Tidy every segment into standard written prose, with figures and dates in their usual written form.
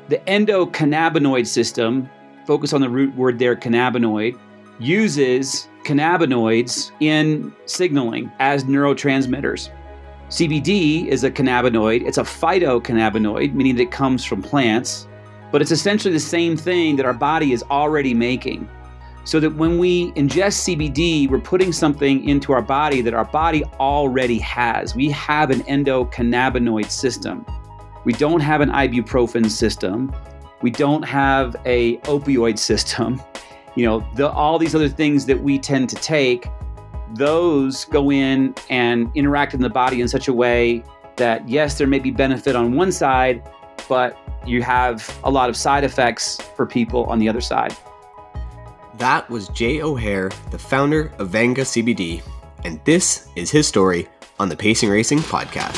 The endocannabinoid system, focus on the root word there, cannabinoid, uses cannabinoids in signaling as neurotransmitters. CBD is a cannabinoid. It's a phytocannabinoid, meaning that it comes from plants, but it's essentially the same thing that our body is already making. So that when we ingest CBD, we're putting something into our body that our body already has. We have an endocannabinoid system. We don't have an ibuprofen system. We don't have a opioid system. All these other things that we tend to take, those go in and interact in the body in such a way that, yes, there may be benefit on one side, but you have a lot of side effects for people on the other side. That was Jay O'Hare, the founder of Vanga CBD, and this is his story on the Pacing Racing podcast.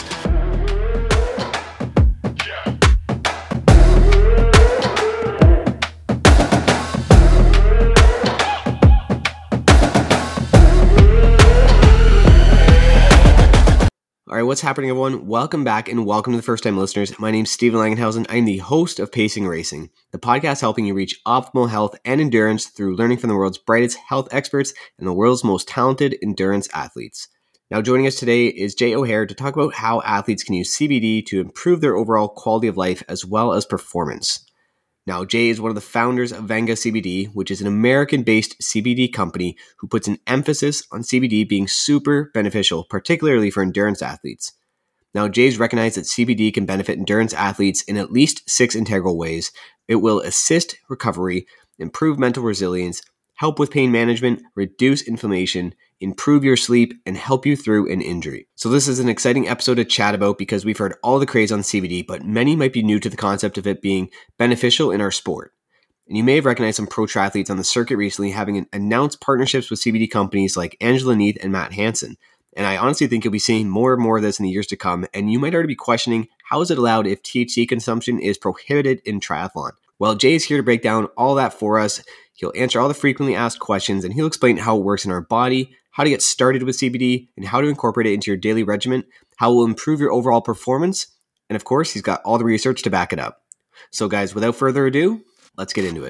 All right, what's happening, everyone? Welcome back and welcome to the first-time listeners. My name's Steven Langenhausen. I'm the host of Pacing Racing, the podcast helping you reach optimal health and endurance through learning from the world's brightest health experts and the world's most talented endurance athletes. Now, joining us today is Jay O'Hare to talk about how athletes can use CBD to improve their overall quality of life as well as performance. Now, Jay is one of the founders of Vanga CBD, which is an American-based CBD company who puts an emphasis on CBD being super beneficial, particularly for endurance athletes. Now, Jay's recognized that CBD can benefit endurance athletes in at least 6 integral ways. It will assist recovery, improve mental resilience, help with pain management, reduce inflammation, improve your sleep, and help you through an injury. So this is an exciting episode to chat about because we've heard all the craze on CBD, but many might be new to the concept of it being beneficial in our sport. And you may have recognized some pro triathletes on the circuit recently having announced partnerships with CBD companies like Angela Neath and Matt Hansen. And I honestly think you'll be seeing more and more of this in the years to come, and you might already be questioning, how is it allowed if THC consumption is prohibited in triathlon? Well, Jay is here to break down all that for us. He'll answer all the frequently asked questions, and he'll explain how it works in our body, how to get started with CBD, and how to incorporate it into your daily regimen, how it will improve your overall performance, and of course, he's got all the research to back it up. So guys, without further ado, let's get into it.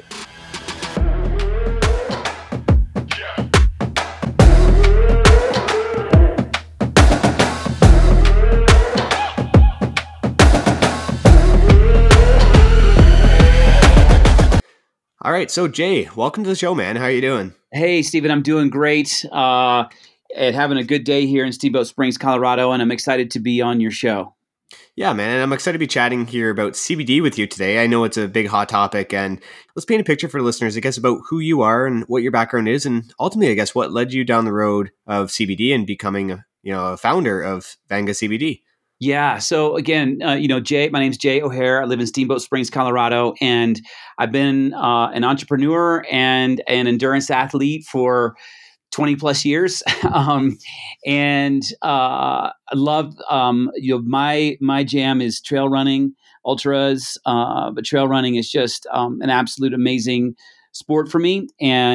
All right, so Jay, welcome to the show, man. How are you doing? Hey, Steven, I'm doing great. And having a good day here in Steamboat Springs, Colorado, and I'm excited to be on your show. Yeah, man, and I'm excited to be chatting here about CBD with you today. I know it's a big hot topic, and let's paint a picture for listeners, I guess, about who you are and what your background is, and ultimately, I guess, what led you down the road of CBD and becoming, a founder of Vanga CBD. Yeah. So again, Jay, my name's Jay O'Hare. I live in Steamboat Springs, Colorado, and I've been an entrepreneur and an endurance athlete for 20 plus years. I love, my jam is trail running, ultras, but trail running is just an absolute amazing sport for me.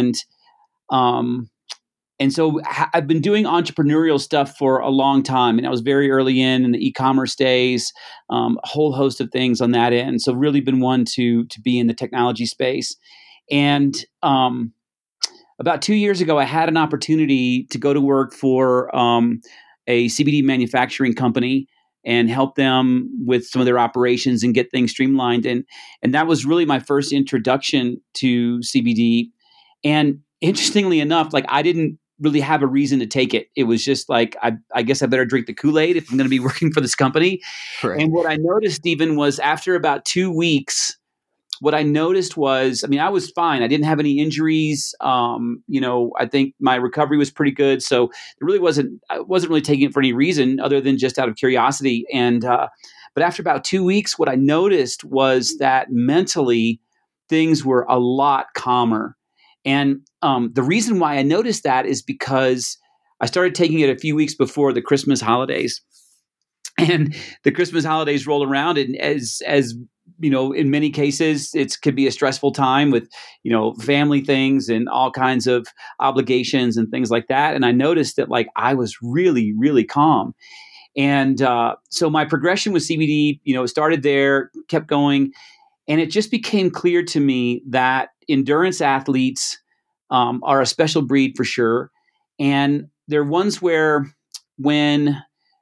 And so I've been doing entrepreneurial stuff for a long time, and I was very early in the e-commerce days, a whole host of things on that end. So really been one to be in the technology space. And about 2 years ago, I had an opportunity to go to work for a CBD manufacturing company and help them with some of their operations and get things streamlined. And that was really my first introduction to CBD. And interestingly enough, I didn't really have a reason to take it. It was just I guess I better drink the Kool-Aid if I'm going to be working for this company. Right. And what I noticed, Stephen, was after about 2 weeks, what I noticed was, I was fine. I didn't have any injuries. I think my recovery was pretty good. So I wasn't really taking it for any reason other than just out of curiosity. And, but after about 2 weeks, what I noticed was that mentally things were a lot calmer. And the reason why I noticed that is because I started taking it a few weeks before the Christmas holidays. And the Christmas holidays roll around, and as in many cases, it could be a stressful time with, family things and all kinds of obligations and things like that. And I noticed that I was really, really calm. And so my progression with CBD, started there, kept going. And it just became clear to me that endurance athletes are a special breed for sure. And they're ones where when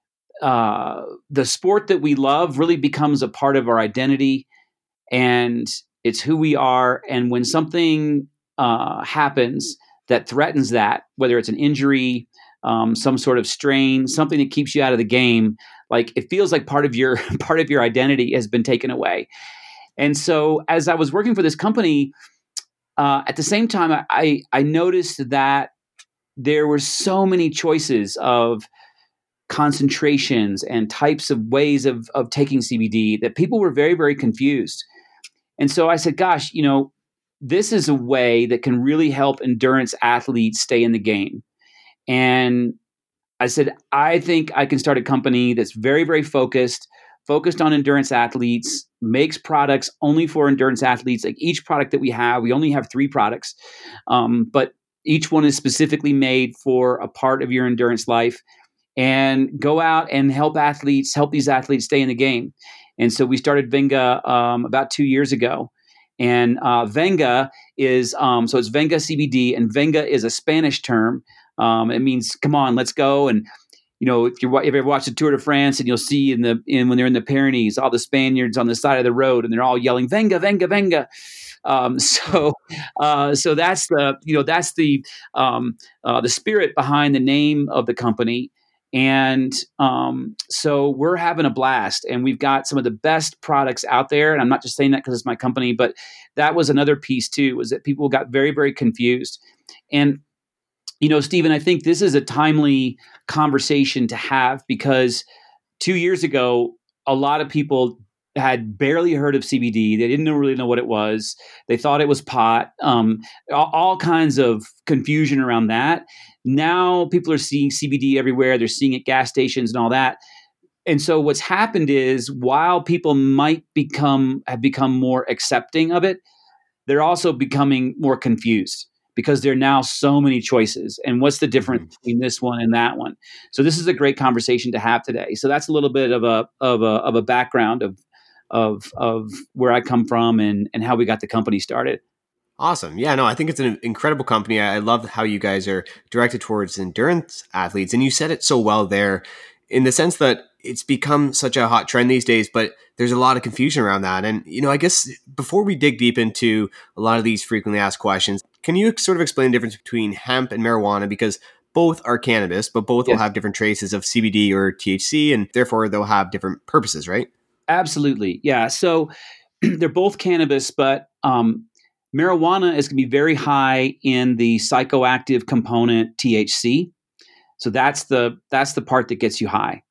the sport that we love really becomes a part of our identity and it's who we are. And when something happens that threatens that, whether it's an injury, some sort of strain, something that keeps you out of the game, like it feels like part of your identity has been taken away. And so as I was working for this company, at the same time, I noticed that there were so many choices of concentrations and types of ways of taking CBD that people were very, very confused. And so I said, gosh, this is a way that can really help endurance athletes stay in the game. And I said, I think I can start a company that's very, very focused on endurance athletes, makes products only for endurance athletes. Like each product that we only have 3 products, but each one is specifically made for a part of your endurance life, and go out and help these athletes stay in the game. And so we started Venga about 2 years ago. And Venga is, so it's Venga CBD, and Venga is a Spanish term. It means, come on, let's go. And if you ever watched the Tour de France, and you'll see when they're in the Pyrenees, all the Spaniards on the side of the road, and they're all yelling "Venga, Venga, Venga." So that's the spirit behind the name of the company. And so we're having a blast, and we've got some of the best products out there. And I'm not just saying that because it's my company, but that was another piece too, was that people got very, very confused. And Stephen, I think this is a timely conversation to have, because 2 years ago, a lot of people had barely heard of CBD. They didn't really know what it was. They thought it was pot. All kinds of confusion around that. Now people are seeing CBD everywhere. They're seeing it at gas stations and all that. And so what's happened is, while people have become more accepting of it, they're also becoming more confused, because there are now so many choices. And what's the difference between this one and that one? So this is a great conversation to have today. So that's a little bit of a background of where I come from and how we got the company started. Awesome. Yeah, no, I think it's an incredible company. I love how you guys are directed towards endurance athletes. And you said it so well there, in the sense that it's become such a hot trend these days, but there's a lot of confusion around that. And, I guess before we dig deep into a lot of these frequently asked questions, can you sort of explain the difference between hemp and marijuana? Because both are cannabis, but both will have different traces of CBD or THC, and therefore they'll have different purposes, right? Absolutely. Yeah. So they're both cannabis, but marijuana is going to be very high in the psychoactive component THC. So that's the part that gets you high.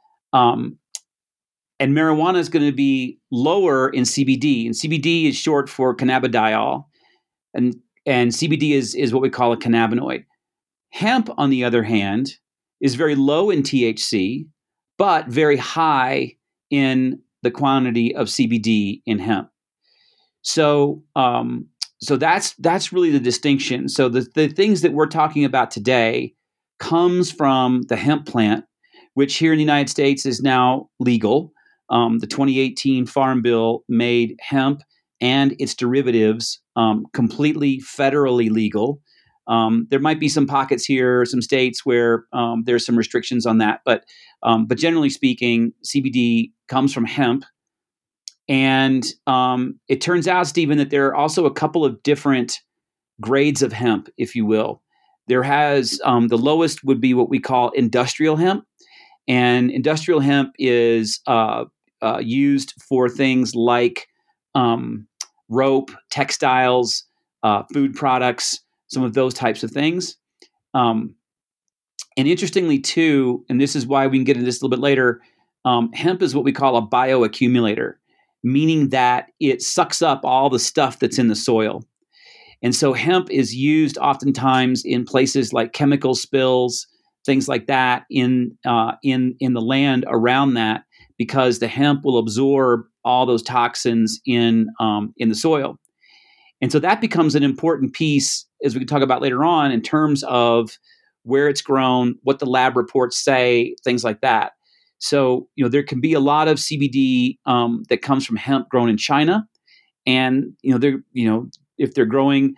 And marijuana is going to be lower in CBD, and CBD is short for cannabidiol, and CBD is what we call a cannabinoid. Hemp, on the other hand, is very low in THC, but very high in the quantity of CBD in hemp. So that's really the distinction. So the things that we're talking about today comes from the hemp plant, which here in the United States is now legal. The 2018 Farm Bill made hemp and its derivatives completely federally legal. There might be some pockets here, some states where there's some restrictions on that, but generally speaking, CBD comes from hemp. And it turns out, Stephen, that there are also a couple of different grades of hemp, if you will. There has the lowest would be what we call industrial hemp, and industrial hemp is used for things like rope, textiles, food products, some of those types of things. And interestingly, too, and this is why we can get into this a little bit later, hemp is what we call a bioaccumulator, meaning that it sucks up all the stuff that's in the soil. And so hemp is used oftentimes in places like chemical spills, things like that in the land around that, because the hemp will absorb all those toxins in the soil. And so that becomes an important piece, as we can talk about later on, in terms of where it's grown, what the lab reports say, things like that. So, there can be a lot of CBD that comes from hemp grown in China, and they're if they're growing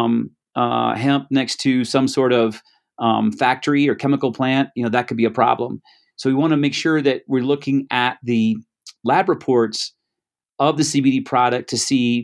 hemp next to some sort of factory or chemical plant, that could be a problem. So we want to make sure that we're looking at the lab reports of the CBD product to see,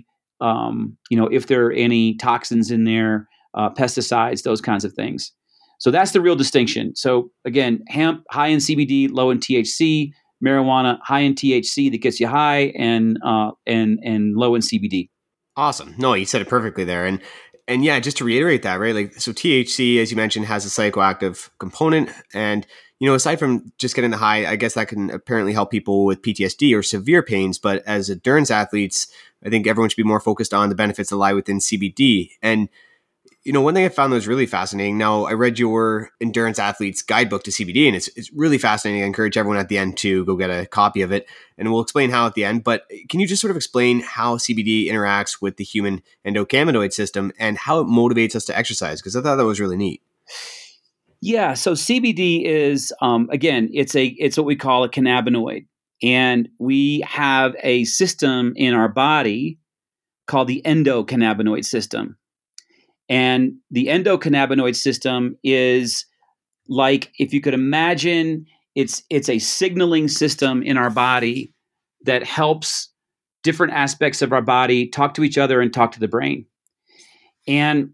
if there are any toxins in there, pesticides, those kinds of things. So that's the real distinction. So again, hemp, high in CBD, low in THC. Marijuana, high in THC that gets you high, and low in CBD. Awesome. No, you said it perfectly there. And yeah, just to reiterate that, right? Like, so THC, as you mentioned, has a psychoactive component. And, aside from just getting the high, I guess that can apparently help people with PTSD or severe pains. But as endurance athletes, I think everyone should be more focused on the benefits that lie within CBD. And, one thing I found that was really fascinating. Now, I read your Endurance Athlete's Guidebook to CBD, and it's really fascinating. I encourage everyone at the end to go get a copy of it, and we'll explain how at the end. But can you just sort of explain how CBD interacts with the human endocannabinoid system and how it motivates us to exercise? Because I thought that was really neat. Yeah. So CBD is, again, it's what we call a cannabinoid, and we have a system in our body called the endocannabinoid system. And the endocannabinoid system is like, if you could imagine, it's a signaling system in our body that helps different aspects of our body talk to each other and talk to the brain. And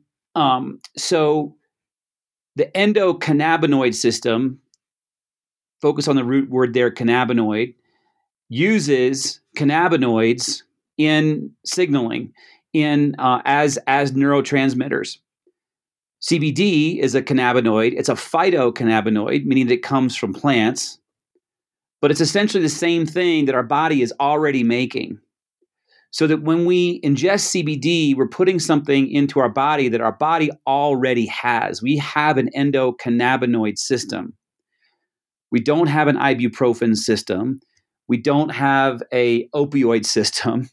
so the endocannabinoid system, focus on the root word there, cannabinoid, uses cannabinoids in signaling as neurotransmitters. CBD is a cannabinoid. It's a phytocannabinoid, meaning that it comes from plants, but it's essentially the same thing that our body is already making. So that when we ingest CBD, we're putting something into our body that our body already has. We have an endocannabinoid system. We don't have an ibuprofen system. We don't have a opioid system.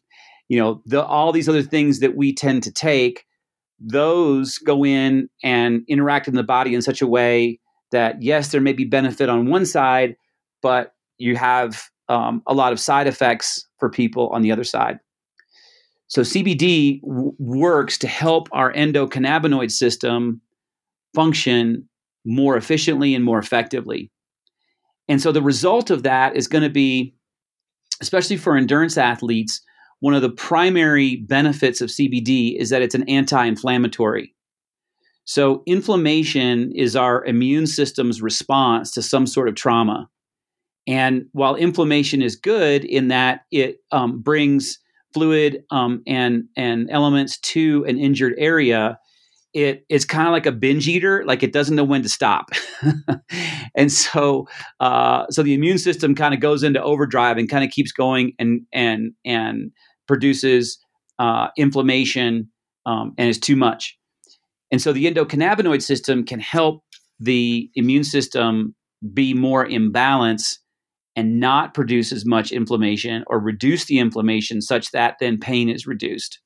All these other things that we tend to take, those go in and interact in the body in such a way that, yes, there may be benefit on one side, but you have a lot of side effects for people on the other side. So CBD works to help our endocannabinoid system function more efficiently and more effectively. And so the result of that is going to be, especially for endurance athletes, one of the primary benefits of CBD is that it's an anti-inflammatory. So inflammation is our immune system's response to some sort of trauma. And while inflammation is good in that it brings fluid and elements to an injured area, it's kind of like a binge eater, like it doesn't know when to stop. And so the immune system kind of goes into overdrive and kind of keeps going and produces inflammation and is too much. And so the endocannabinoid system can help the immune system be more in balance and not produce as much inflammation or reduce the inflammation such that then pain is reduced.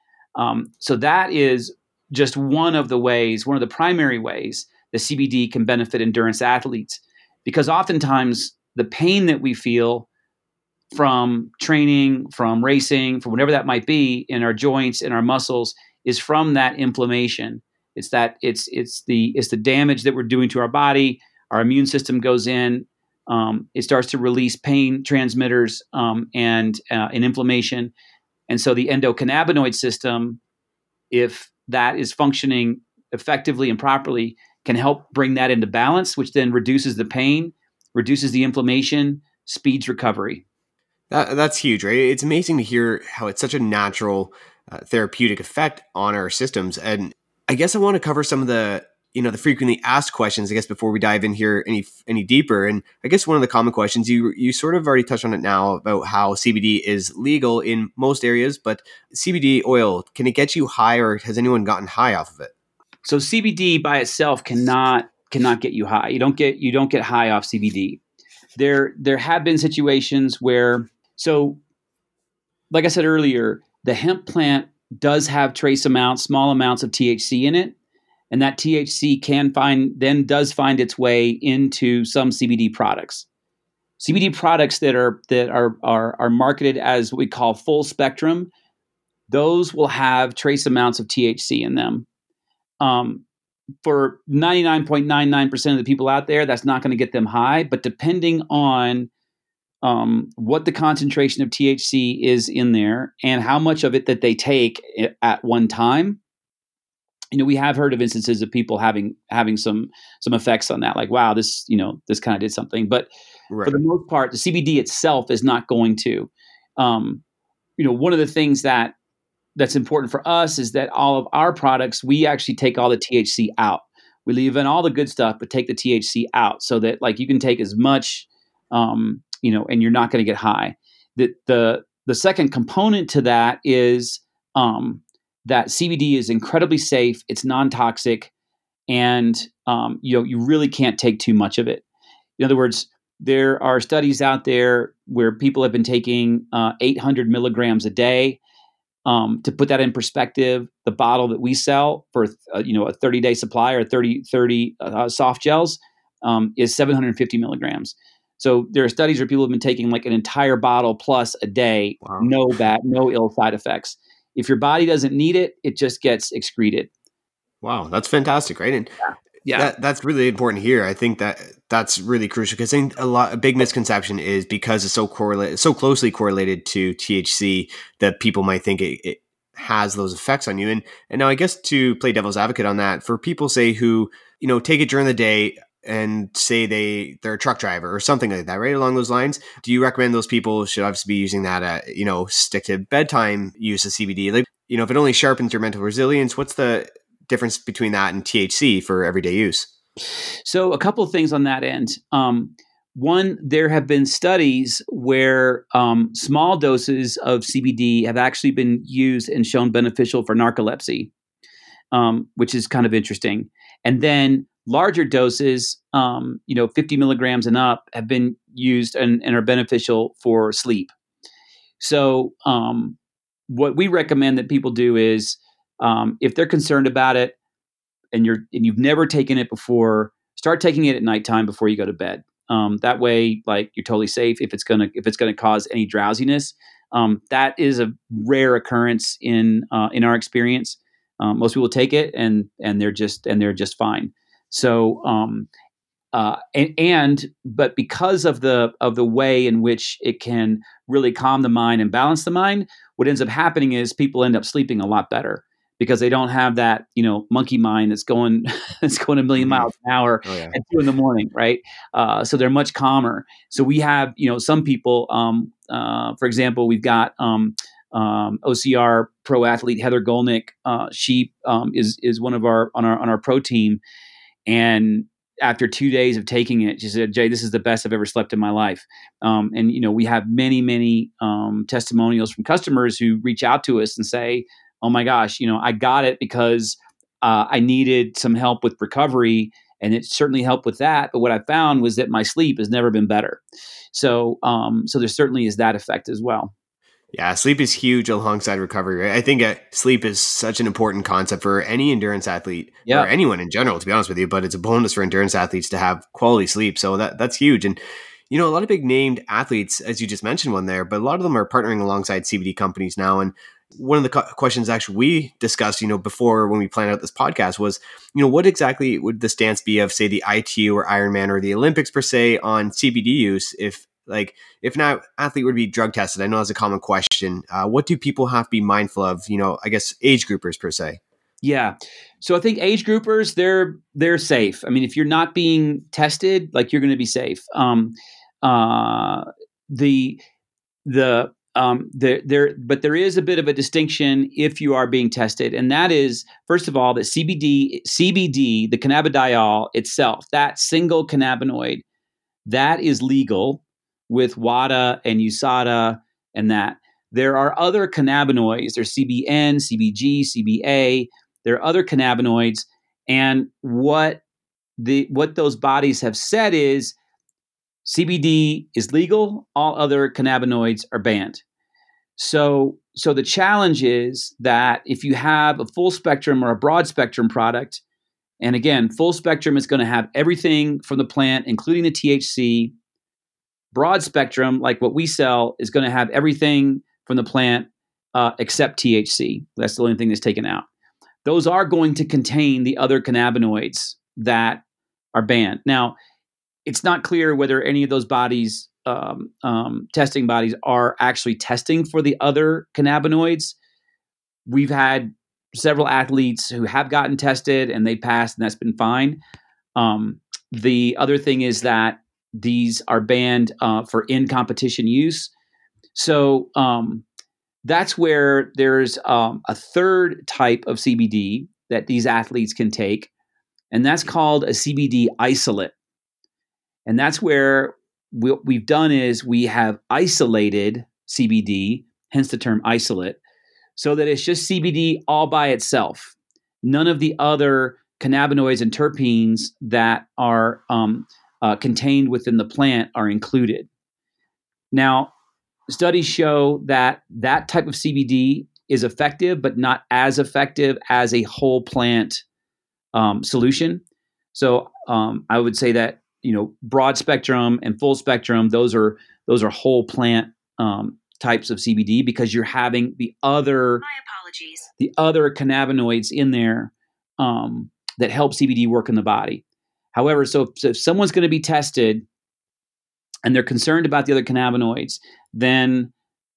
So that is just one of the primary ways the CBD can benefit endurance athletes, because oftentimes the pain that we feel from training, from racing, from whatever that might be in our joints and our muscles is from that inflammation. It's the damage that we're doing to our body. Our immune system goes in. It starts to release pain transmitters and inflammation. And so the endocannabinoid system, if that is functioning effectively and properly, can help bring that into balance, which then reduces the pain, reduces the inflammation, speeds recovery. That's huge, right? It's amazing to hear how it's such a natural therapeutic effect on our systems. And I guess I want to cover some of the frequently asked questions, I guess, before we dive in here any deeper. And I guess one of the common questions, you sort of already touched on it now about how CBD is legal in most areas, but CBD oil, can it get you high, or has anyone gotten high off of it? So CBD by itself cannot get you high. You don't get high off CBD. There have been situations where, so like I said earlier, the hemp plant does have small amounts of THC in it. And that THC does find its way into some CBD products. CBD products that are marketed as what we call full spectrum those will have trace amounts of THC in them. For 99.99% of the people out there, that's not going to get them high. But depending on what the concentration of THC is in there and how much of it that they take at one time, we have heard of instances of people having some effects on that. Like, wow, this kind of did something. But for the most part, the CBD itself is not going to. One of the things that's important for us is that all of our products, we actually take all the THC out. We leave in all the good stuff, but take the THC out so that like you can take as much, and you're not going to get high. The second component to that is that CBD is incredibly safe. It's non-toxic, and you really can't take too much of it. In other words, there are studies out there where people have been taking 800 milligrams a day. To put that in perspective, the bottle that we sell for a 30-day supply or 30 soft gels is 750 milligrams. So there are studies where people have been taking like an entire bottle plus a day, wow. No ill side effects. If your body doesn't need it, it just gets excreted. Wow, that's fantastic, right? And that's really important here. I think that's really crucial because I think a big misconception is because it's so closely correlated to THC that people might think it has those effects on you. And now I guess to play devil's advocate on that, for people say who take it during the day and say they're a truck driver or something like that, right along those lines, do you recommend those people should obviously be using that at stick to bedtime use of CBD? Like if it only sharpens your mental resilience, what's the difference between that and THC for everyday use? So a couple of things on that end. One, there have been studies where small doses of CBD have actually been used and shown beneficial for narcolepsy, which is kind of interesting. And then larger doses, 50 milligrams and up, have been used and are beneficial for sleep. So what we recommend that people do is, if they're concerned about it and you've never taken it before, start taking it at nighttime before you go to bed. That way, like, you're totally safe. If it's gonna cause any drowsiness, that is a rare occurrence in our experience. Most people take it and they're just fine. So, but because of the way in which it can really calm the mind and balance the mind, what ends up happening is people end up sleeping a lot better because they don't have that, monkey mind that's going a million miles an hour at 2 a.m, right? So they're much calmer. So we have, some people, for example, we've got OCR pro athlete Heather Golnick. She is one of on our pro team, and after 2 days of taking it, she said, "Jay, this is the best I've ever slept in my life." And we have many testimonials from customers who reach out to us and say, "Oh my gosh, I got it because I needed some help with recovery, and it certainly helped with that. But what I found was that my sleep has never been better." So there certainly is that effect as well. Yeah, sleep is huge alongside recovery, right? I think sleep is such an important concept for any endurance athlete or anyone in general, to be honest with you, but it's a bonus for endurance athletes to have quality sleep. So that's huge. And, a lot of big named athletes, as you just mentioned one there, but a lot of them are partnering alongside CBD companies now. And one of the questions actually we discussed, before when we planned out this podcast was, what exactly would the stance be of, say, the ITU or Ironman or the Olympics per se on CBD use if an athlete would be drug tested? I know that's a common question. What do people have to be mindful of, I guess age groupers per se? Yeah. So I think age groupers, they're safe. I mean, if you're not being tested, like, you're going to be safe. But there is a bit of a distinction if you are being tested. And that is, first of all, that CBD, the cannabidiol itself, that single cannabinoid, that is legal with WADA and USADA and that. There are other cannabinoids. There's CBN, CBG, CBA. There are other cannabinoids. And what those bodies have said is CBD is legal. All other cannabinoids are banned. So the challenge is that if you have a full spectrum or a broad spectrum product, and again, full spectrum is going to have everything from the plant, including the THC. Broad spectrum, like what we sell, is going to have everything from the plant, except THC. That's the only thing that's taken out. Those are going to contain the other cannabinoids that are banned. Now, it's not clear whether any of those bodies, testing bodies, are actually testing for the other cannabinoids. We've had several athletes who have gotten tested and they passed, and that's been fine. The other thing is that these are banned for in-competition use. So that's where there's a third type of CBD that these athletes can take, and that's called a CBD isolate. And that's where what we've done is we have isolated CBD, hence the term isolate, so that it's just CBD all by itself. None of the other cannabinoids and terpenes that are contained within the plant are included. Now, studies show that that type of CBD is effective, but not as effective as a whole plant solution. So I would say that, broad spectrum and full spectrum, those are whole plant types of CBD, because you're having the other cannabinoids in there that help CBD work in the body. However, so if someone's going to be tested and they're concerned about the other cannabinoids, then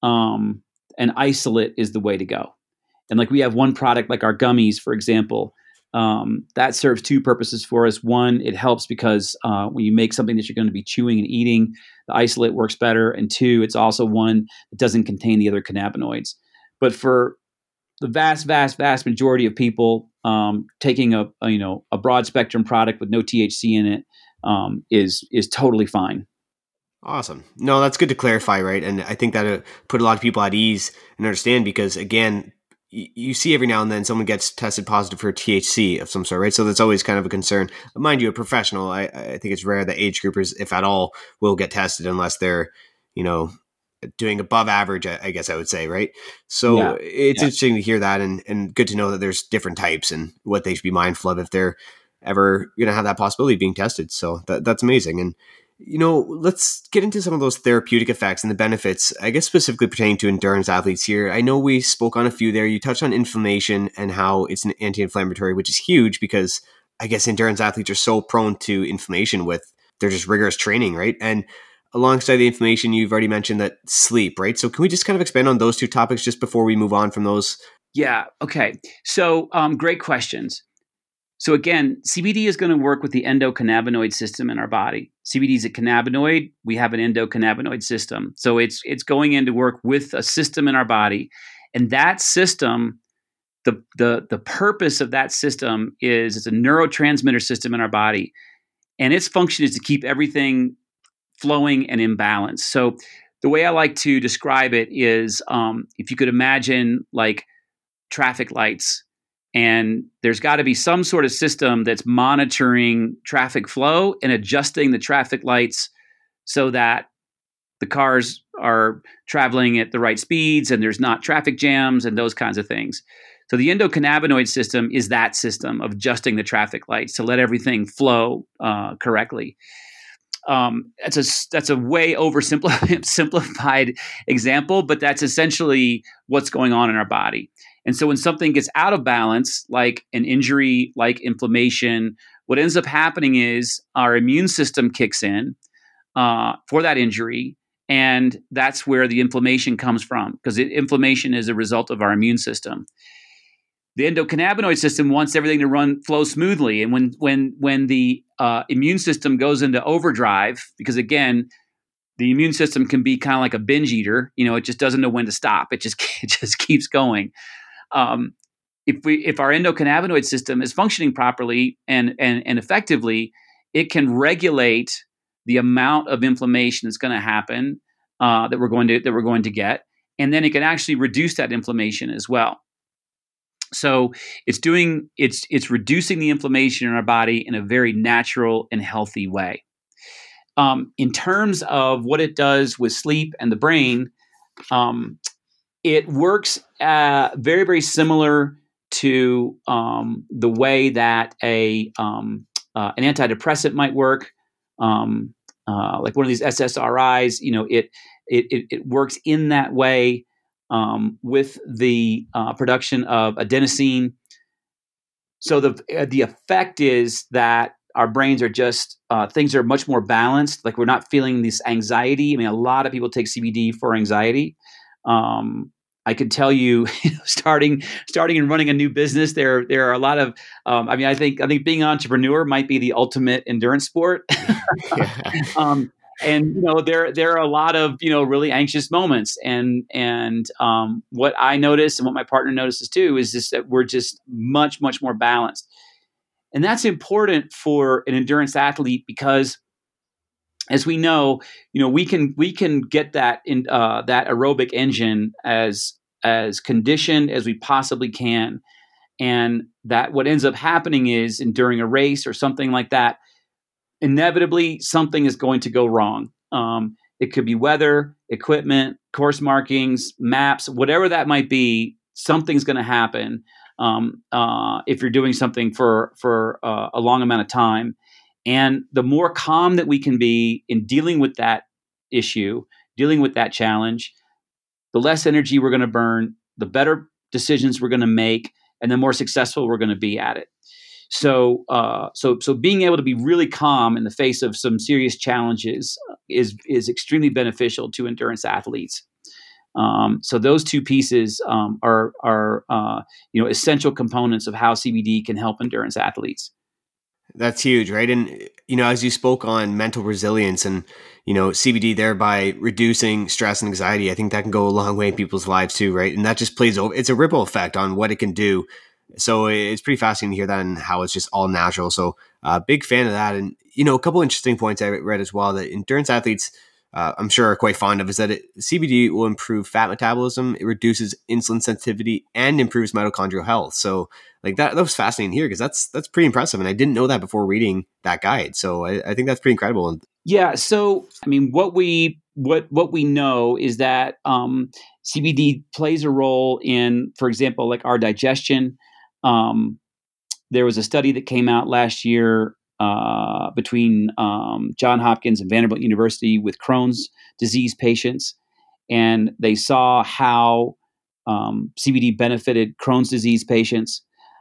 an isolate is the way to go. And like we have one product, like our gummies, for example, that serves two purposes for us. One, it helps because when you make something that you're going to be chewing and eating, the isolate works better. And two, it's also one that doesn't contain the other cannabinoids. But for the vast majority of people, taking a broad spectrum product with no THC in it is totally fine. Awesome. No, that's good to clarify, right? And I think that put a lot of people at ease and understand, because again, you see every now and then someone gets tested positive for THC of some sort, right? So that's always kind of a concern. Mind you, a professional, I think it's rare that age groupers, if at all, will get tested unless they're, doing above average, I guess I would say, right? So it's interesting to hear that, and good to know that there's different types and what they should be mindful of if they're ever going to have that possibility of being tested. So that's amazing. And let's get into some of those therapeutic effects and the benefits, I guess, specifically pertaining to endurance athletes here. I know we spoke on a few there. You touched on inflammation and how it's an anti-inflammatory, which is huge because I guess endurance athletes are so prone to inflammation with their just rigorous training, right? And alongside the inflammation, you've already mentioned that sleep, right? So can we just kind of expand on those two topics just before we move on from those? Yeah. Okay. So great questions. So again, CBD is going to work with the endocannabinoid system in our body. CBD is a cannabinoid. We have an endocannabinoid system. So it's going in to work with a system in our body. And that system, the purpose of that system is it's a neurotransmitter system in our body. And its function is to keep everything flowing and in balance. So the way I like to describe it is if you could imagine like traffic lights, and there's got to be some sort of system that's monitoring traffic flow and adjusting the traffic lights so that the cars are traveling at the right speeds and there's not traffic jams and those kinds of things. So the endocannabinoid system is that system of adjusting the traffic lights to let everything flow correctly. That's a way oversimplified example, but that's essentially what's going on in our body. And so when something gets out of balance, like an injury, like inflammation, what ends up happening is our immune system kicks in for that injury. And that's where the inflammation comes from, because inflammation is a result of our immune system. The endocannabinoid system wants everything to flow smoothly. And when the immune system goes into overdrive, because again, the immune system can be kind of like a binge eater, it just doesn't know when to stop. It just keeps going. If our endocannabinoid system is functioning properly and effectively, it can regulate the amount of inflammation that's going to happen that we're going to get, and then it can actually reduce that inflammation as well. So it's reducing the inflammation in our body in a very natural and healthy way. In terms of what it does with sleep and the brain, it works very, very similar to the way that an antidepressant might work, like one of these SSRIs. It works in that way. with the production of adenosine. So the effect is that our brains are just things are much more balanced. Like we're not feeling this anxiety. I mean, a lot of people take CBD for anxiety. I could tell you, starting and running a new business, there are a lot of. I think being an entrepreneur might be the ultimate endurance sport. And there are a lot of really anxious moments, and what I notice and what my partner notices too is just that we're just much more balanced, and that's important for an endurance athlete because, as we know, we can get that in that aerobic engine as conditioned as we possibly can, and that what ends up happening is, during a race or something like that, inevitably something is going to go wrong. It could be weather, equipment, course markings, maps, whatever that might be. Something's going to happen if you're doing something for a long amount of time. And the more calm that we can be in dealing with that issue, dealing with that challenge, the less energy we're going to burn, the better decisions we're going to make, and the more successful we're going to be at it. So being able to be really calm in the face of some serious challenges is extremely beneficial to endurance athletes. So those two pieces are essential components of how CBD can help endurance athletes. That's huge, right? And, as you spoke on mental resilience and, CBD thereby reducing stress and anxiety, I think that can go a long way in people's lives too, right? And that just plays over. It's a ripple effect on what it can do. So it's pretty fascinating to hear that and how it's just all natural. So big fan of that. And, a couple interesting points I read as well that endurance athletes, I'm sure, are quite fond of is that CBD will improve fat metabolism. It reduces insulin sensitivity and improves mitochondrial health. So that was fascinating here because that's pretty impressive. And I didn't know that before reading that guide. So I think that's pretty incredible. Yeah. So, I mean, what we know is that CBD plays a role in, for example, like our digestion. There was a study that came out last year between Johns Hopkins and Vanderbilt University with Crohn's disease patients, and they saw how CBD benefited Crohn's disease patients,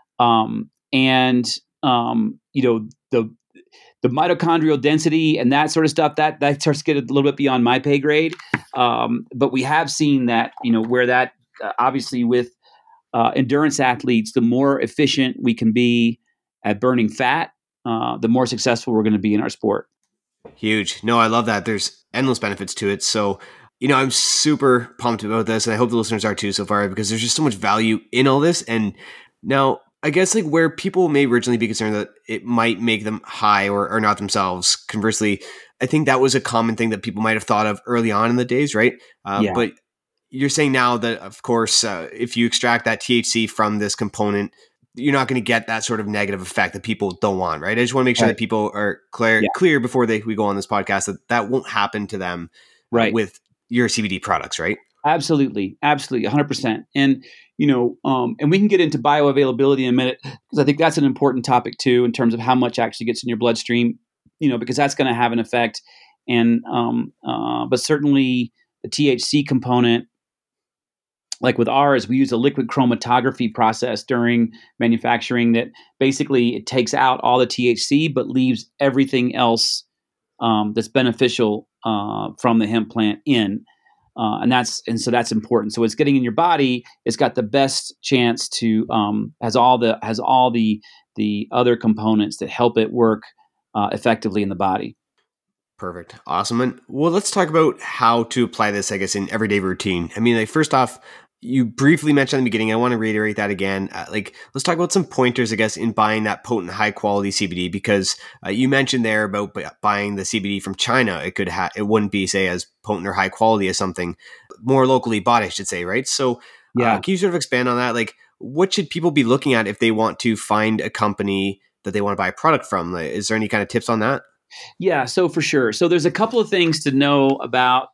the mitochondrial density and that sort of stuff that starts to get a little bit beyond my pay grade, but we have seen that where that obviously with endurance athletes, the more efficient we can be at burning fat, the more successful we're going to be in our sport. Huge. No, I love that. There's endless benefits to it. So, I'm super pumped about this, and I hope the listeners are too so far, because there's just so much value in all this. And now, I guess where people may originally be concerned that it might make them high or not themselves, conversely, I think that was a common thing that people might have thought of early on in the days, right? But you're saying now that, of course, if you extract that THC from this component, you're not going to get that sort of negative effect that people don't want, right? I just want to make sure that people are clear before we go on this podcast that won't happen to them with your CBD products, right? Absolutely. 100%. And, and we can get into bioavailability in a minute, because I think that's an important topic too, in terms of how much actually gets in your bloodstream, because that's going to have an effect. And, but certainly the THC component, like with ours, we use a liquid chromatography process during manufacturing that basically it takes out all the THC, but leaves everything else that's beneficial from the hemp plant in. So that's important. So it's getting in your body. It's got the best chance to has all the other components that help it work effectively in the body. Perfect. Awesome. And well, let's talk about how to apply this, I guess, in everyday routine. I mean, first off, you briefly mentioned in the beginning, I want to reiterate that again. Let's talk about some pointers, I guess, in buying that potent, high quality CBD, because you mentioned there about buying the CBD from China. It wouldn't be, say, as potent or high quality as something more locally bought, I should say, right? So can you sort of expand on that? What should people be looking at if they want to find a company that they want to buy a product from? Is there any kind of tips on that? Yeah, so for sure. So there's a couple of things to know about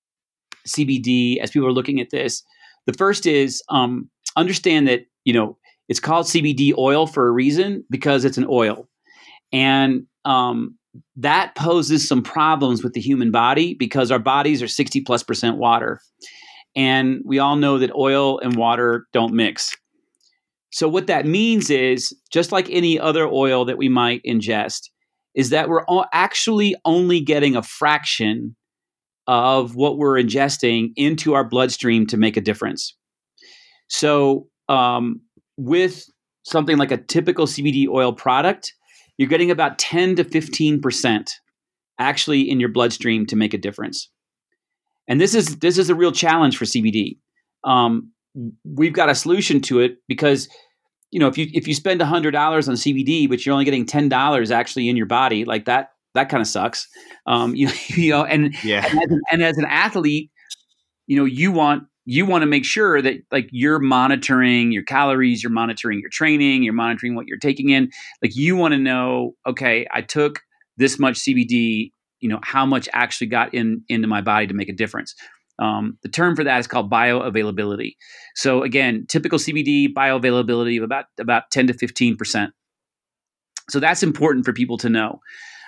CBD as people are looking at this. The first is understand that, it's called CBD oil for a reason, because it's an oil. And that poses some problems with the human body, because our bodies are 60+% water. And we all know that oil and water don't mix. So what that means is, just like any other oil that we might ingest, is that we're actually only getting a fraction of what we're ingesting into our bloodstream to make a difference. So with something like a typical CBD oil product, you're getting about 10 to 15% actually in your bloodstream to make a difference. And this is a real challenge for CBD. We've got a solution to it because, if you spend $100 on CBD, but you're only getting $10 actually in your body, like that kind of sucks. And as an athlete, you want to make sure that like you're monitoring your calories, you're monitoring your training, you're monitoring what you're taking in. Like you want to know, okay, I took this much CBD, how much actually got into my body to make a difference. The term for that is called bioavailability. So again, typical CBD bioavailability of about 10 to 15%. So that's important for people to know.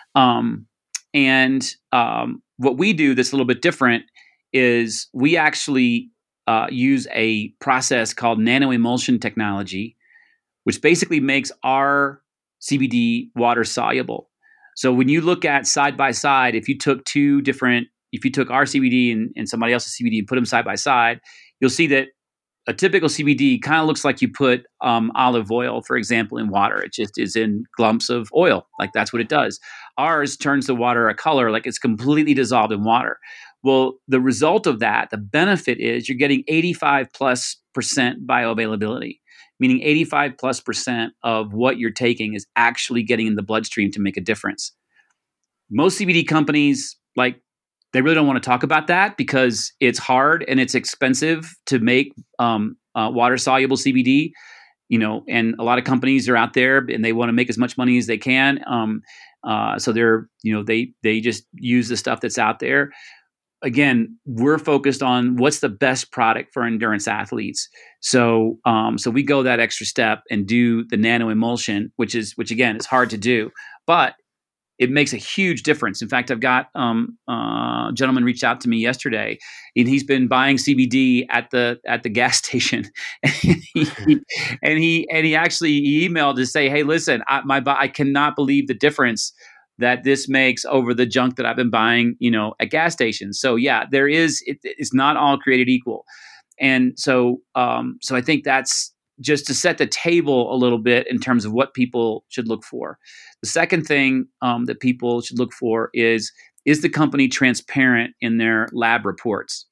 What we do that's a little bit different is we actually use a process called nanoemulsion technology, which basically makes our CBD water soluble. So when you look at side by side, if you took our CBD and somebody else's CBD and put them side by side, you'll see that a typical CBD kind of looks like you put olive oil, for example, in water. It just is in clumps of oil. Like that's what it does. Ours turns the water a color, like it's completely dissolved in water. Well, the result of that, the benefit is you're getting 85+% bioavailability, meaning 85+% of what you're taking is actually getting in the bloodstream to make a difference. Most CBD companies, they really don't want to talk about that because it's hard and it's expensive to make water-soluble CBD, and a lot of companies are out there and they want to make as much money as they can. So they just use the stuff that's out there. Again, we're focused on what's the best product for endurance athletes. So we go that extra step and do the nanoemulsion, which again is hard to do, but it makes a huge difference. In fact, I've got a gentleman reached out to me yesterday, and he's been buying CBD at the gas station, and he actually emailed to say, "Hey, listen, I cannot believe the difference that this makes over the junk that I've been buying, at gas stations." So yeah, it's not all created equal, and so I think that's just to set the table a little bit in terms of what people should look for. The second thing that people should look for is the company transparent in their lab reports?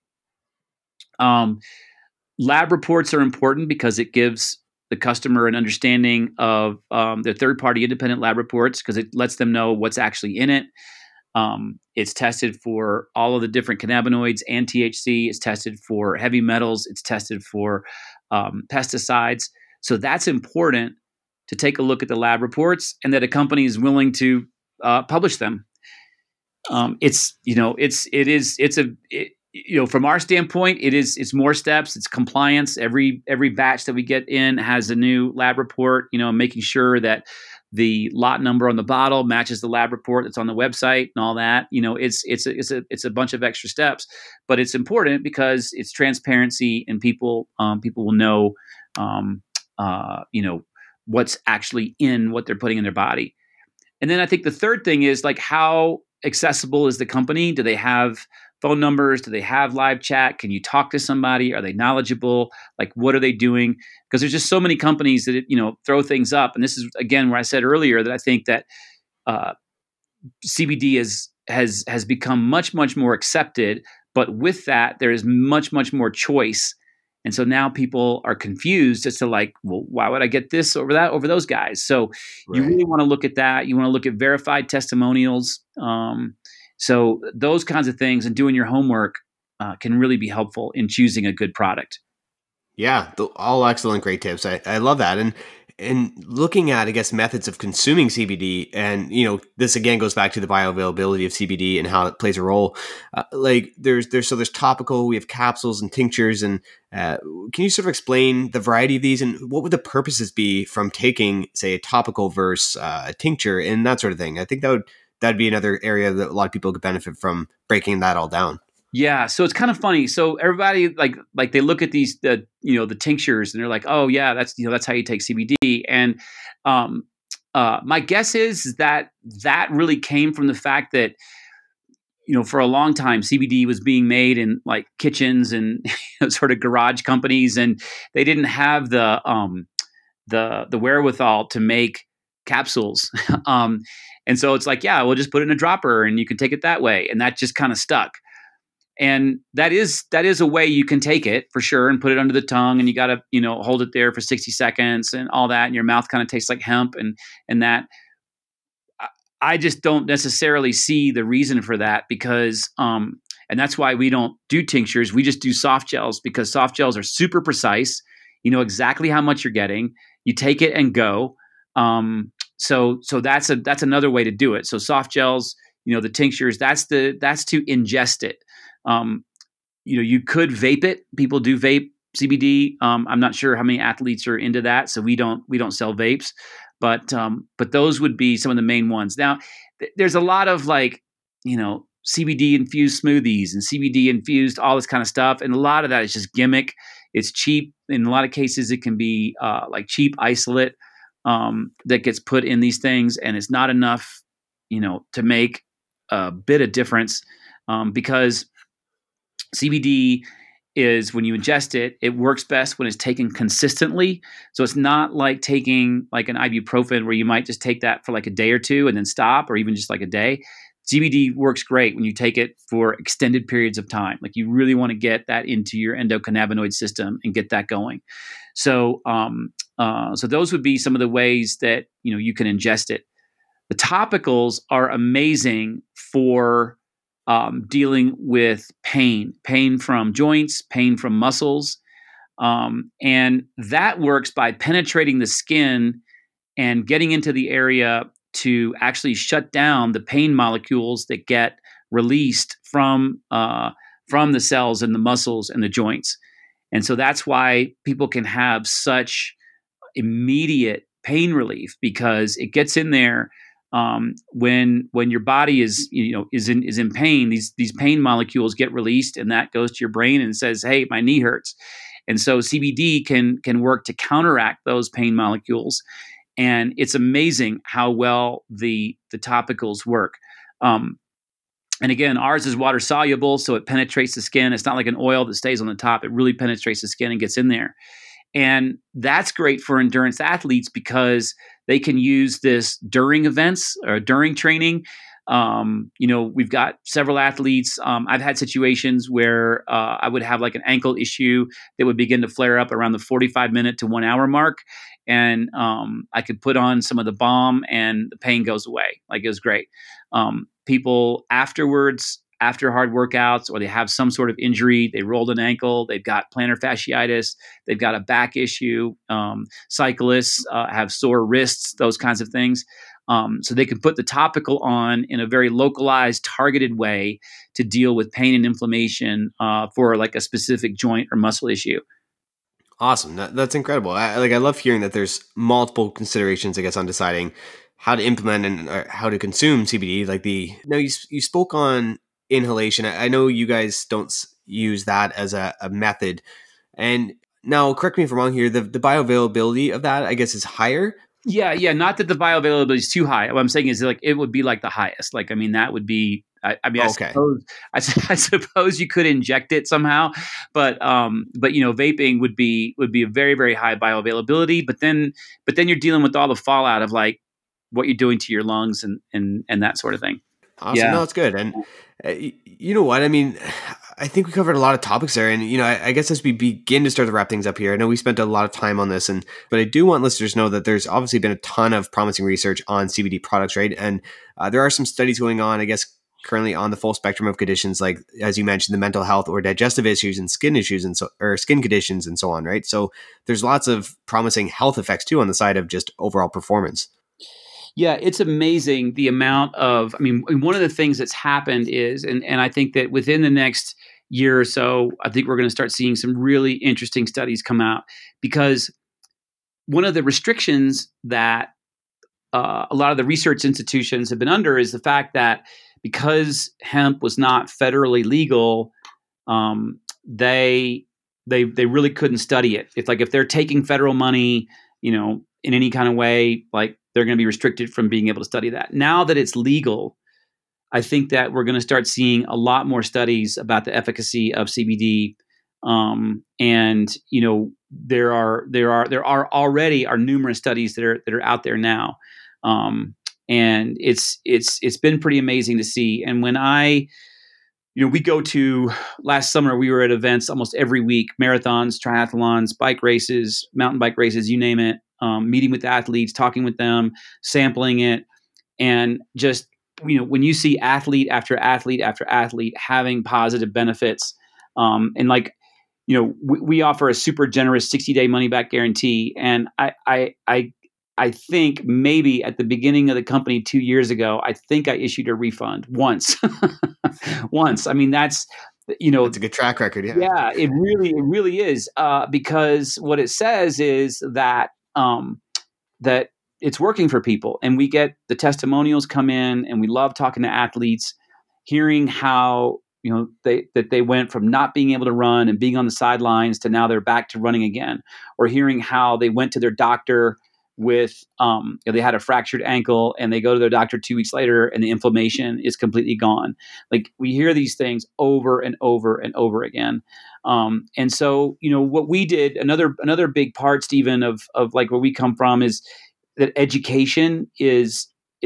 Lab reports are important because it gives the customer an understanding of their third-party independent lab reports, because it lets them know what's actually in it. It's tested for all of the different cannabinoids and THC. It's tested for heavy metals. It's tested for pesticides. So that's important to take a look at the lab reports, and that a company is willing to publish them. From our standpoint, it's more steps. It's compliance. Every batch that we get in has a new lab report. Making sure that the lot number on the bottle matches the lab report that's on the website and all that. It's a bunch of extra steps, but it's important because it's transparency, and people will know what's actually in what they're putting in their body. And then I think the third thing is how accessible is the company? Do they have phone numbers? Do they have live chat? Can you talk to somebody? Are they knowledgeable? What are they doing? Because there's just so many companies that throw things up. And this is again where I said earlier that I think that CBD has become much, much more accepted, but with that there is much, much more choice. And so now people are confused as to well, why would I get this over those guys? So You really want to look at that. You want to look at verified testimonials. So those kinds of things and doing your homework can really be helpful in choosing a good product. Yeah, all excellent, great tips. I love that. And looking at, I guess, methods of consuming CBD, and this again goes back to the bioavailability of CBD and how it plays a role. There's topical, we have capsules and tinctures, and can you sort of explain the variety of these and what would the purposes be from taking, say, a topical versus a tincture and that sort of thing? I think that'd be another area that a lot of people could benefit from breaking that all down. Yeah, so it's kind of funny. So everybody like they look at the tinctures and they're like, oh yeah, that's how you take CBD. And um, my guess is that that really came from the fact that for a long time CBD was being made in like kitchens and sort of garage companies, and they didn't have the wherewithal to make capsules. And so it's like, yeah, we'll just put it in a dropper and you can take it that way, and that just kind of stuck. And that is a way you can take it for sure and put it under the tongue, and you got to hold it there for 60 seconds and all that, and your mouth kind of tastes like hemp and that. I just don't necessarily see the reason for that, because and that's why we don't do tinctures. We just do soft gels, because soft gels are super precise. You know exactly how much you're getting. You take it and go. So that's another way to do it. So soft gels, the tinctures, that's to ingest it. You could vape it. People do vape CBD. I'm not sure how many athletes are into that, so we don't sell vapes, but those would be some of the main ones. Now, there's a lot of CBD infused smoothies and CBD infused all this kind of stuff, and a lot of that is just gimmick. It's cheap. In a lot of cases, it can be like cheap isolate that gets put in these things, and it's not enough, to make a bit of difference, because CBD is, when you ingest it, it works best when it's taken consistently. So it's not like taking like an ibuprofen where you might just take that for like a day or two and then stop, or even just like a day. CBD works great when you take it for extended periods of time. Like you really want to get that into your endocannabinoid system and get that going. So, so those would be some of the ways that you can ingest it. The topicals are amazing for dealing with pain from joints, pain from muscles. And that works by penetrating the skin and getting into the area to actually shut down the pain molecules that get released from the cells and the muscles and the joints. And so that's why people can have such immediate pain relief, because it gets in there. When your body is in pain, these pain molecules get released, and that goes to your brain and says, "Hey, my knee hurts." And so CBD can work to counteract those pain molecules, and it's amazing how well the topicals work. And again, ours is water soluble, so it penetrates the skin. It's not like an oil that stays on the top. It really penetrates the skin and gets in there. And that's great for endurance athletes, because they can use this during events or during training. We've got several athletes. I've had situations where I would have like an ankle issue that would begin to flare up around the 45-minute to 1 hour mark. And I could put on some of the balm and the pain goes away. Like, it was great. People afterwards, after hard workouts, or they have some sort of injury, they rolled an ankle, they've got plantar fasciitis, they've got a back issue, cyclists have sore wrists, those kinds of things. So they can put the topical on in a very localized, targeted way to deal with pain and inflammation for like a specific joint or muscle issue. Awesome. That's incredible. I love hearing that there's multiple considerations, I guess, on deciding how to implement and how to consume CBD. Now you spoke on inhalation. I know you guys don't use that as a method. And now, correct me if I'm wrong here, the bioavailability of that, I guess, is higher. Yeah. Not that the bioavailability is too high. What I'm saying is, like, it would be like the highest. Like, I mean, that would be, Okay. I suppose you could inject it somehow, but vaping would be a very, very high bioavailability. But then you're dealing with all the fallout of like what you're doing to your lungs and that sort of thing. Awesome. Yeah. No, it's good. And you know what? I mean, I think we covered a lot of topics there. And, I guess as we begin to start to wrap things up here, I know we spent a lot of time on this, but I do want listeners to know that there's obviously been a ton of promising research on CBD products, right? And there are some studies going on, I guess, currently on the full spectrum of conditions, like, as you mentioned, the mental health or digestive issues and skin issues or skin conditions and so on, right? So there's lots of promising health effects too on the side of just overall performance. Yeah, it's amazing the amount of, one of the things that's happened is, and I think that within the next year or so, I think we're going to start seeing some really interesting studies come out, because one of the restrictions that a lot of the research institutions have been under is the fact that because hemp was not federally legal they really couldn't study it. It's like if they're taking federal money, in any kind of way, like they're going to be restricted from being able to study that. Now that it's legal, I think that we're going to start seeing a lot more studies about the efficacy of CBD. And there are already numerous studies that are out there now. And it's been pretty amazing to see. And when we go to, last summer, we were at events almost every week, marathons, triathlons, bike races, mountain bike races, you name it, meeting with athletes, talking with them, sampling it. And just, when you see athlete after athlete after athlete having positive benefits, and like, we offer a super generous 60-day money back guarantee. And I think maybe at the beginning of the company 2 years ago, I think I issued a refund once. Once. I mean, that's a good track record. Yeah. Yeah, it really is. Because what it says is that that it's working for people, and we get the testimonials come in, and we love talking to athletes, hearing how they went from not being able to run and being on the sidelines to now they're back to running again, or hearing how they went to their doctor with they had a fractured ankle and they go to their doctor 2 weeks later and the inflammation is completely gone. Like, we hear these things over and over and over again. And so, what we did, another big part, Stephen, of like where we come from, is that education is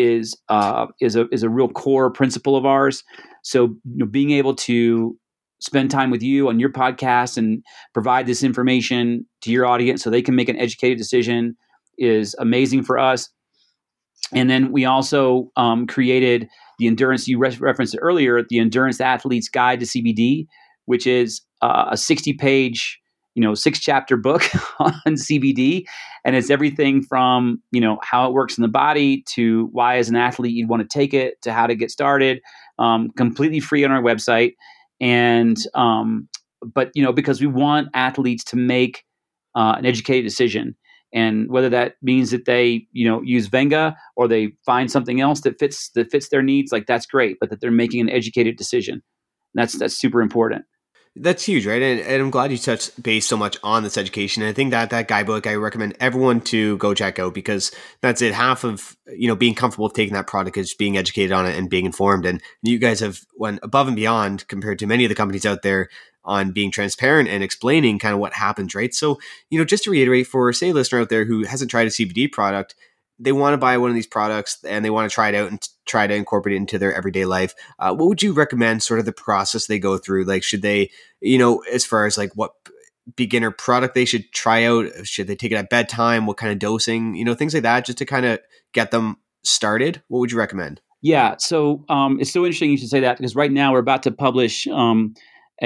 a real core principle of ours. So, being able to spend time with you on your podcast and provide this information to your audience so they can make an educated decision is amazing for us. And then we also created the Endurance, you referenced it earlier, the Endurance Athlete's Guide to CBD, which is a 60-page, 6-chapter book on CBD. And it's everything from, how it works in the body to why as an athlete you'd want to take it, to how to get started, completely free on our website. And, but, because we want athletes to make an educated decision. And whether that means that they, use Venga or they find something else that fits their needs, like, that's great, but that they're making an educated decision. That's super important. That's huge, right? And I'm glad you touched base so much on this education. And I think that guidebook, I recommend everyone to go check out, because that's it. Half of, being comfortable with taking that product is being educated on it and being informed. And you guys have went above and beyond compared to many of the companies out there on being transparent and explaining kind of what happens, right? So, just to reiterate, for say a listener out there who hasn't tried a CBD product, they want to buy one of these products and they want to try it out and try to incorporate it into their everyday life. What would you recommend sort of the process they go through? Like, should they, as far as like what beginner product they should try out? Should they take it at bedtime? What kind of dosing, things like that, just to kind of get them started? What would you recommend? Yeah. So it's so interesting you should say that, because right now we're about to publish an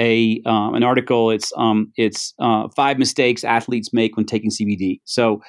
article. It's 5 mistakes athletes make when taking CBD.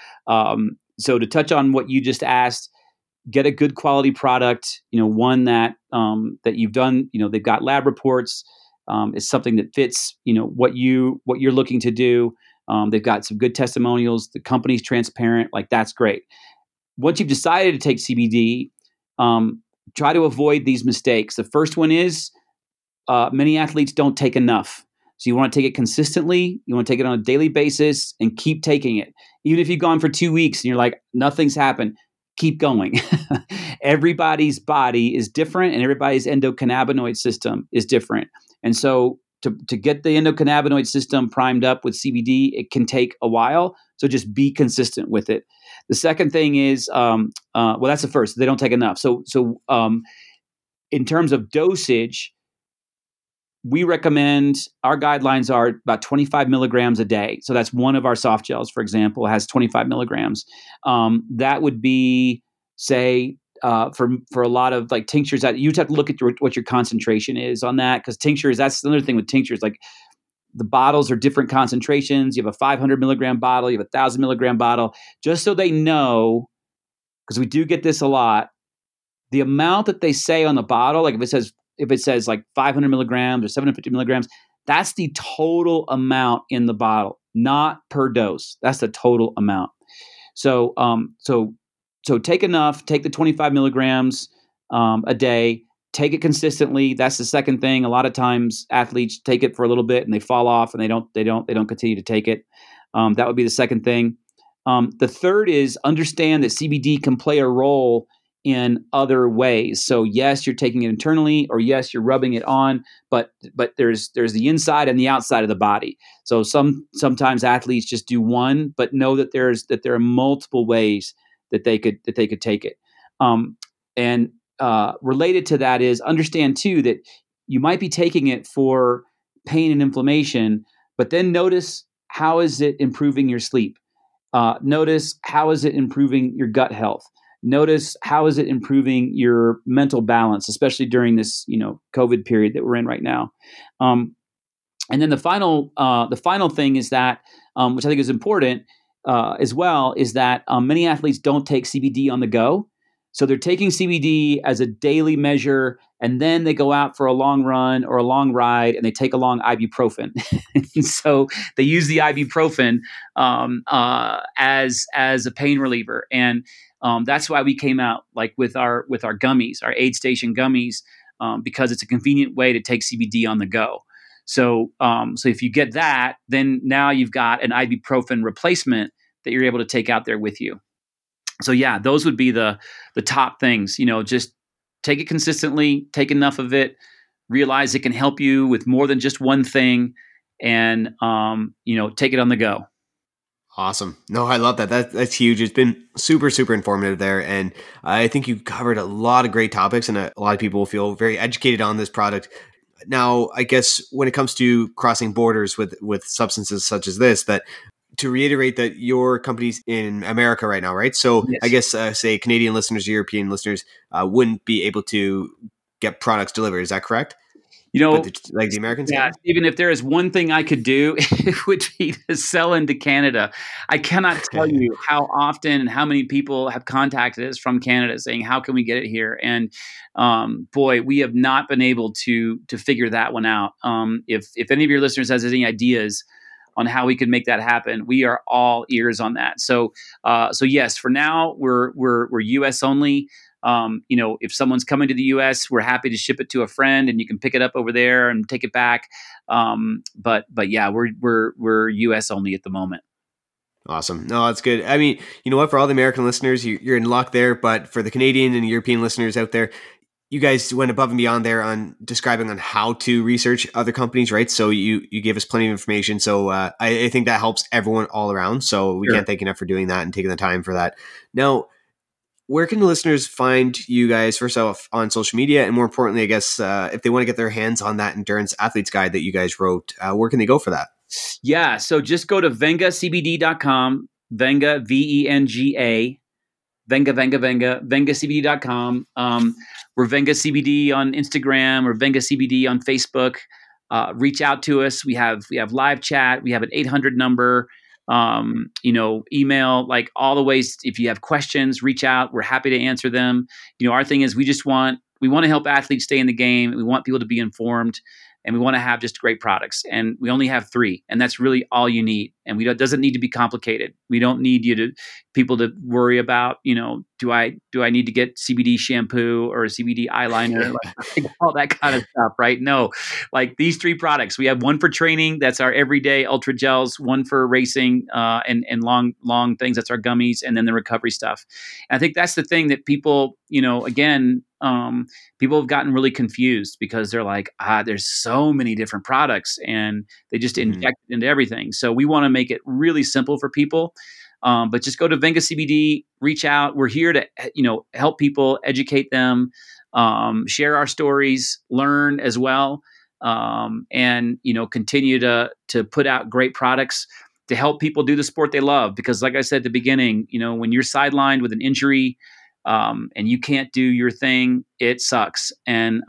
So to touch on what you just asked, get a good quality product, one that you've done, they've got lab reports, is something that fits, what you're looking to do. They've got some good testimonials. The company's transparent. Like, that's great. Once you've decided to take CBD, try to avoid these mistakes. The first one is many athletes don't take enough. So you want to take it consistently. You want to take it on a daily basis and keep taking it. Even if you've gone for 2 weeks and you're like, nothing's happened, keep going. Everybody's body is different and everybody's endocannabinoid system is different. And so to get the endocannabinoid system primed up with CBD, it can take a while. So just be consistent with it. The second thing is, that's the first. They don't take enough. So in terms of dosage, we recommend, our guidelines are about 25 milligrams a day. So that's one of our soft gels, for example, has 25 milligrams. That would be, say, for a lot of like tinctures, that you'd have to look at what your concentration is on that, because tinctures, that's another thing with tinctures. Like, the bottles are different concentrations. You have a 500 milligram bottle, you have a 1,000 milligram bottle, just so they know, because we do get this a lot, the amount that they say on the bottle, like if it says like 500 milligrams or 750 milligrams, that's the total amount in the bottle, not per dose. That's the total amount. So take enough, take the 25 milligrams a day, take it consistently. That's the second thing. A lot of times athletes take it for a little bit and they fall off and they don't continue to take it. That would be the second thing. The third is understand that CBD can play a role in other ways. So yes, you're taking it internally, or yes, you're rubbing it on, but there's the inside and the outside of the body. So sometimes athletes just do one, but know that there are multiple ways that they could take it. And related to that is understand too that you might be taking it for pain and inflammation, but then notice, how is it improving your sleep? Notice, how is it improving your gut health? Notice, how is it improving your mental balance, especially during this COVID period that we're in right now. And then the final thing is that, which I think is important as well, is that many athletes don't take CBD on the go. So they're taking CBD as a daily measure, and then they go out for a long run or a long ride, and they take along ibuprofen. And so they use the ibuprofen as a pain reliever, and that's why we came out like with our gummies, our aid station gummies, because it's a convenient way to take CBD on the go. So if you get that, then now you've got an ibuprofen replacement that you're able to take out there with you. So yeah, those would be the top things. Just take it consistently, take enough of it, realize it can help you with more than just one thing, and take it on the go. Awesome. No, I love that. That's huge. It's been super, super informative there. And I think you covered a lot of great topics, and a lot of people will feel very educated on this product. Now, I guess when it comes to crossing borders with substances such as this, that to reiterate that your company's in America right now, right? So yes. I guess say Canadian listeners, European listeners wouldn't be able to get products delivered. Is that correct? Like the Americans? Yeah, even if there is one thing I could do, it would be to sell into Canada. I cannot tell you how often and how many people have contacted us from Canada saying, how can we get it here? And boy, we have not been able to figure that one out. If any of your listeners has any ideas on how we could make that happen, we are all ears on that. So yes, for now we're US only. If someone's coming to the US, we're happy to ship it to a friend, and you can pick it up over there and take it back. But yeah, we're US only at the moment. Awesome. No, that's good. I mean, you know what? For all the American listeners, you're in luck there. But for the Canadian and European listeners out there, you guys went above and beyond there on describing on how to research other companies, right? So you gave us plenty of information. So I think that helps everyone all around. So we can't thank you enough for doing that and taking the time for that. Now, where can the listeners find you guys, first off, on social media? And more importantly, I guess, if they want to get their hands on that Endurance Athletes Guide that you guys wrote, where can they go for that? Yeah, so just go to vengacbd.com, Venga, VENGA, vengacbd.com. We're Venga CBD on Instagram, or Venga CBD on Facebook. Reach out to us. We have live chat. We have an 800 number. Email, like all the ways. If you have questions, reach out. We're happy to answer them. Our thing is we want to help athletes stay in the game. We want people to be informed, and we want to have just great products. And we only have 3, and that's really all you need. And it doesn't need to be complicated. We don't need people to worry about, do I need to get CBD shampoo or a CBD eyeliner, like all that kind of stuff, right? No, like these 3 products. We have one for training, that's our everyday ultra gels, one for racing and long things, that's our gummies, and then the recovery stuff. And I think that's the thing that people, again, people have gotten really confused, because they're like, there's so many different products, and they just inject it into everything. So we want to make it really simple for people. But just go to Venga CBD, reach out. We're here to, help people, educate them, share our stories, learn as well, and continue to put out great products to help people do the sport they love. Because, like I said at the beginning, when you're sidelined with an injury, and you can't do your thing, it sucks. And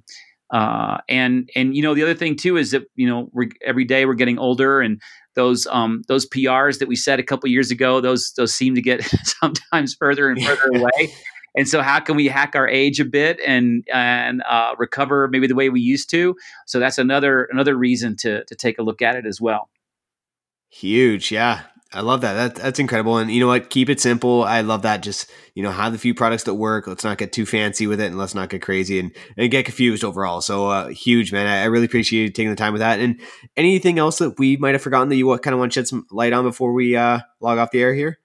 the other thing too is that every day we're getting older, and those PRs that we set a couple years ago, those seem to get sometimes further and further away. And so how can we hack our age a bit and recover maybe the way we used to? So that's another reason to take a look at it as well. Huge. Yeah. I love that. That's incredible. And you know what? Keep it simple. I love that. Just, have the few products that work. Let's not get too fancy with it, and let's not get crazy and get confused overall. So huge, man. I really appreciate you taking the time with that. And anything else that we might have forgotten that you kind of want to shed some light on before we log off the air here?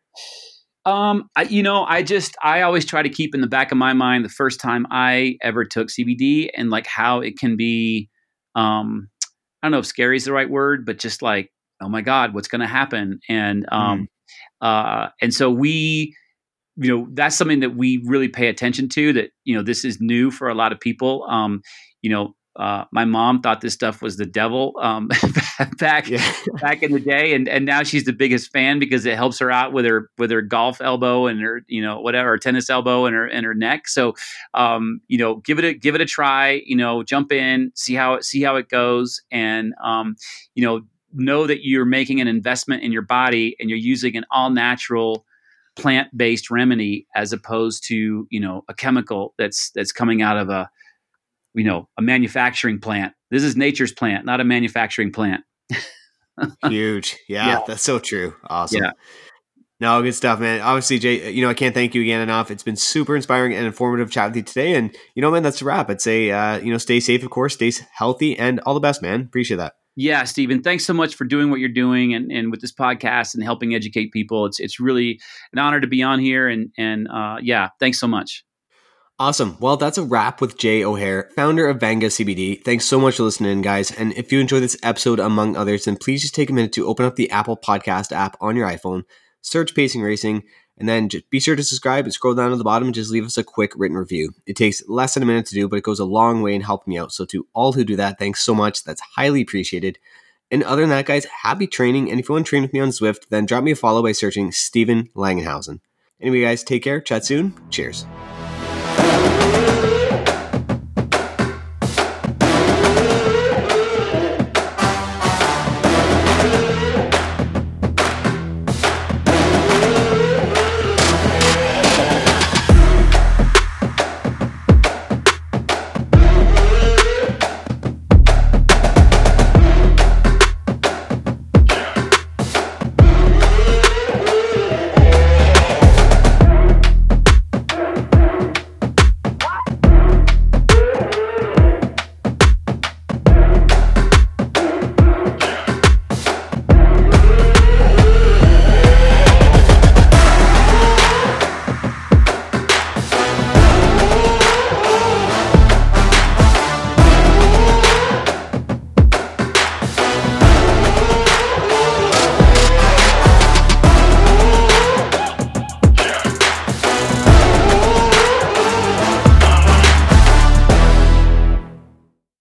I always try to keep in the back of my mind the first time I ever took CBD and like how it can be, I don't know if scary is the right word, but just like, oh my God, what's going to happen? And so we, that's something that we really pay attention to, that, this is new for a lot of people. My mom thought this stuff was the devil back in the day, and now she's the biggest fan because it helps her out with her golf elbow and her her tennis elbow and her neck. So give it a try. Jump in, see how it goes, and know that you're making an investment in your body and you're using an all natural plant-based remedy as opposed to a chemical that's coming out of a manufacturing plant. This is nature's plant, not a manufacturing plant. Huge. Yeah, that's so true. Awesome. Yeah. No, good stuff, man. Obviously, Jay, I can't thank you again enough. It's been super inspiring and informative chat with you today. And, man, that's a wrap. I'd say, stay safe, of course, stay healthy, and all the best, man. Appreciate that. Yeah, Stephen, thanks so much for doing what you're doing and with this podcast and helping educate people. It's really an honor to be on here. And thanks so much. Awesome. Well, that's a wrap with Jay O'Hare, founder of Vanga CBD. Thanks so much for listening, guys. And if you enjoyed this episode, among others, then please just take a minute to open up the Apple Podcast app on your iPhone, search Pacing Racing, and then just be sure to subscribe and scroll down to the bottom and just leave us a quick written review. It takes less than a minute to do, but it goes a long way in helping me out. So to all who do that, thanks so much. That's highly appreciated. And other than that, guys, happy training. And if you want to train with me on Zwift, then drop me a follow by searching Stephen Langenhausen. Anyway, guys, take care. Chat soon. Cheers.